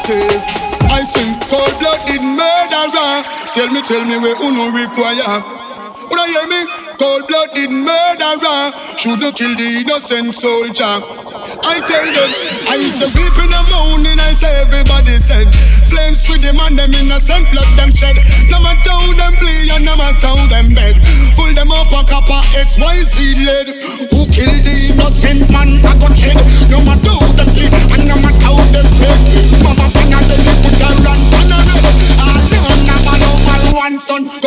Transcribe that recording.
say, I sing cold-blooded murderer. Tell me where uno require. Would I hear me? Cold-blooded murderer shouldn't kill the innocent soldier. I tell them, I say weep in the morning, I say everybody said flames for them and them innocent blood them shed. No matter how them play and no matter how them beg, full them up a copper XYZ lead. Who killed the innocent man I got kid? No matter how them play and no matter how them beg. Mama pana the lip with a run pan a red. I never over one son.